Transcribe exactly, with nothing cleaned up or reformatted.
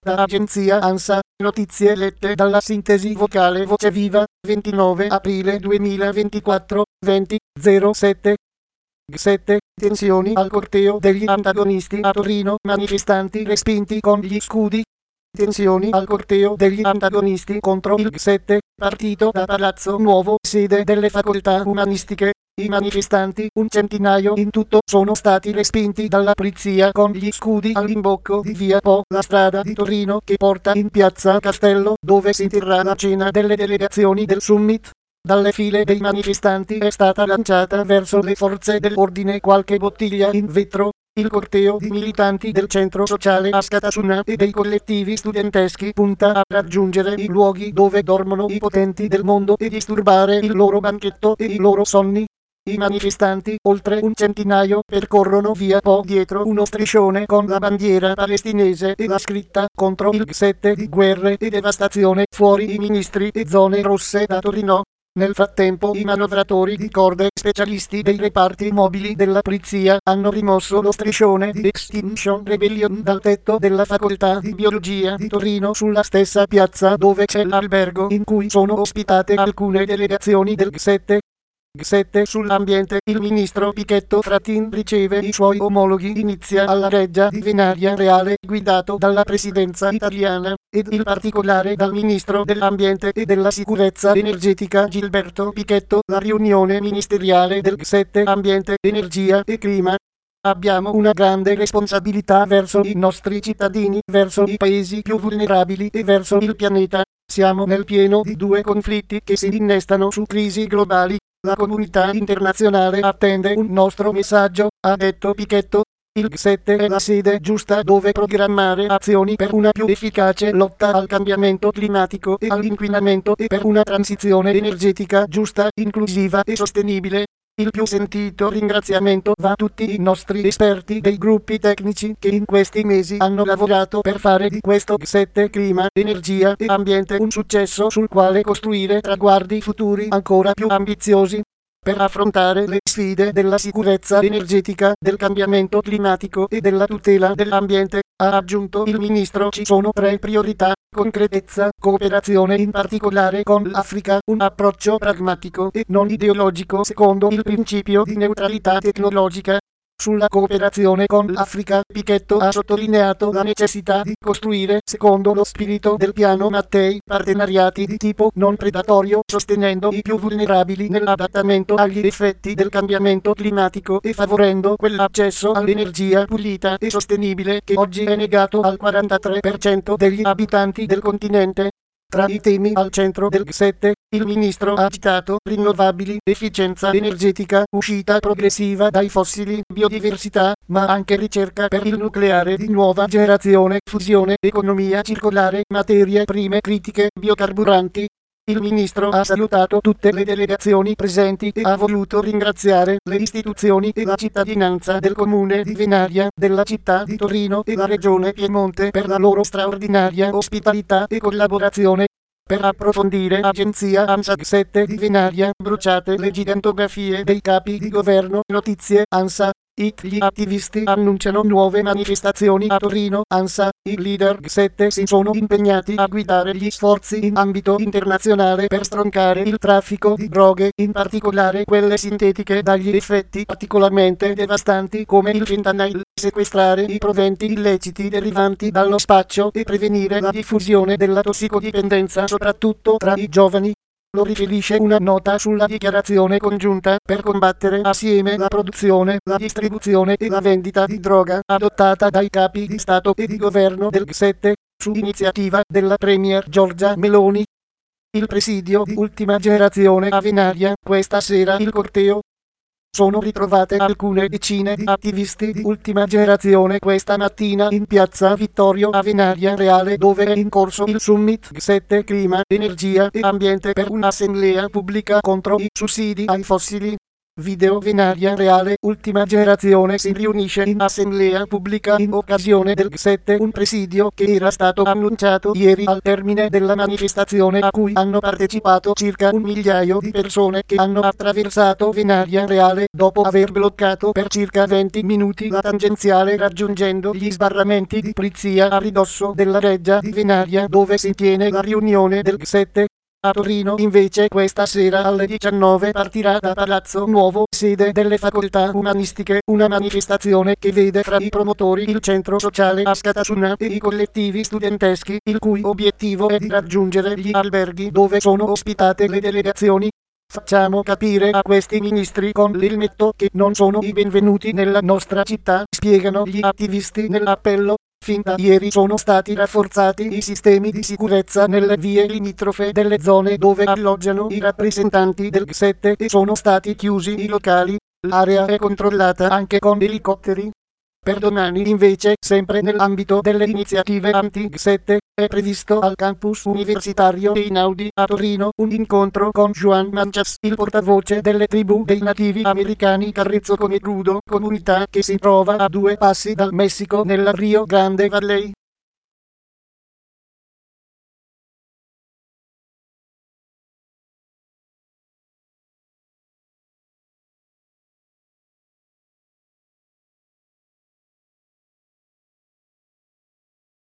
Da agenzia ANSA, notizie lette dalla sintesi vocale Voce Viva, ventinove aprile duemilaventiquattro, venti zero sette. sette. Tensioni al corteo degli antagonisti a Torino, manifestanti respinti con gli scudi. Tensioni al corteo degli antagonisti contro il G sette, partito da Palazzo Nuovo, sede delle facoltà umanistiche. I manifestanti, un centinaio in tutto, sono stati respinti dalla polizia con gli scudi all'imbocco di via Po, la strada di Torino che porta in piazza Castello, dove si terrà la cena delle delegazioni del summit. Dalle file dei manifestanti è stata lanciata verso le forze dell'ordine qualche bottiglia in vetro. Il corteo di militanti del centro sociale Askatasuna e dei collettivi studenteschi punta a raggiungere i luoghi dove dormono i potenti del mondo e disturbare il loro banchetto e i loro sonni. I manifestanti, oltre un centinaio, percorrono via Po dietro uno striscione con la bandiera palestinese e la scritta "Contro il G sette di guerre e devastazione, fuori i ministri e zone rosse da Torino". Nel frattempo i manovratori di corde, specialisti dei reparti mobili della polizia, hanno rimosso lo striscione di Extinction Rebellion dal tetto della facoltà di biologia di Torino, sulla stessa piazza dove c'è l'albergo in cui sono ospitate alcune delegazioni del G sette. G sette sull'ambiente. Il ministro Pichetto Fratin riceve i suoi omologhi, inizia alla Reggia di Venaria Reale, guidato dalla presidenza italiana, ed in particolare dal ministro dell'ambiente e della sicurezza energetica Gilberto Pichetto. La riunione ministeriale del G sette Ambiente, Energia e Clima. Abbiamo una grande responsabilità verso i nostri cittadini, verso i paesi più vulnerabili e verso il pianeta. Siamo nel pieno di due conflitti che si innestano su crisi globali. La comunità internazionale attende un nostro messaggio, ha detto Pichetto. Il G sette è la sede giusta dove programmare azioni per una più efficace lotta al cambiamento climatico e all'inquinamento e per una transizione energetica giusta, inclusiva e sostenibile. Il più sentito ringraziamento va a tutti i nostri esperti dei gruppi tecnici che in questi mesi hanno lavorato per fare di questo G sette Clima, Energia e Ambiente un successo sul quale costruire traguardi futuri ancora più ambiziosi. Per affrontare le sfide della sicurezza energetica, del cambiamento climatico e della tutela dell'ambiente, ha aggiunto il ministro, ci sono tre priorità: concretezza, cooperazione in particolare con l'Africa, un approccio pragmatico e non ideologico secondo il principio di neutralità tecnologica. Sulla cooperazione con l'Africa, Pichetto ha sottolineato la necessità di costruire, secondo lo spirito del piano Mattei, partenariati di tipo non predatorio, sostenendo i più vulnerabili nell'adattamento agli effetti del cambiamento climatico e favorendo quell'accesso all'energia pulita e sostenibile che oggi è negato al quarantatré per cento degli abitanti del continente. Tra i temi al centro del G sette, il ministro ha citato rinnovabili, efficienza energetica, uscita progressiva dai fossili, biodiversità, ma anche ricerca per il nucleare di nuova generazione, fusione, economia circolare, materie prime critiche, biocarburanti. Il ministro ha salutato tutte le delegazioni presenti e ha voluto ringraziare le istituzioni e la cittadinanza del comune di Venaria, della città di Torino e la regione Piemonte per la loro straordinaria ospitalità e collaborazione. Per approfondire, agenzia ANSA G sette di Venaria, bruciate le gigantografie dei capi di governo. Notizie ANSA. Gli attivisti annunciano nuove manifestazioni a Torino. ANSA, i leader G sette si sono impegnati a guidare gli sforzi in ambito internazionale per stroncare il traffico di droghe, in particolare quelle sintetiche dagli effetti particolarmente devastanti come il fentanyl, sequestrare i proventi illeciti derivanti dallo spaccio e prevenire la diffusione della tossicodipendenza soprattutto tra i giovani. Lo riferisce una nota sulla dichiarazione congiunta per combattere assieme la produzione, la distribuzione e la vendita di droga, adottata dai capi di Stato e di governo del G sette, su iniziativa della Premier Giorgia Meloni. Il presidio di Ultima Generazione a Venaria, questa sera il corteo. Sono ritrovate alcune decine di attivisti di Ultima Generazione questa mattina in piazza Vittorio a Venaria Reale, dove è in corso il summit G sette Clima, Energia e Ambiente per un'assemblea pubblica contro i sussidi ai fossili. Video Venaria Reale ultima generazione si riunisce in assemblea pubblica in occasione del G sette, un presidio che era stato annunciato ieri al termine della manifestazione a cui hanno partecipato circa un migliaio di persone che hanno attraversato Venaria Reale dopo aver bloccato per circa venti minuti la tangenziale raggiungendo gli sbarramenti di polizia a ridosso della reggia di Venaria dove si tiene la riunione del G sette. A Torino invece questa sera alle diciannove partirà da Palazzo Nuovo, sede delle facoltà umanistiche, una manifestazione che vede fra i promotori il centro sociale Askatasuna e i collettivi studenteschi, il cui obiettivo è di raggiungere gli alberghi dove sono ospitate le delegazioni. Facciamo capire a questi ministri con l'elmetto che non sono i benvenuti nella nostra città, spiegano gli attivisti nell'appello. Fin da ieri sono stati rafforzati i sistemi di sicurezza nelle vie limitrofe delle zone dove alloggiano i rappresentanti del G sette e sono stati chiusi i locali. L'area è controllata anche con elicotteri. Per domani invece, sempre nell'ambito delle iniziative anti-G sette, è previsto al campus universitario Einaudi a Torino un incontro con Juan Manchas, il portavoce delle tribù dei nativi americani Carrizo Comegrudo, comunità che si trova a due passi dal Messico nella Rio Grande Valley.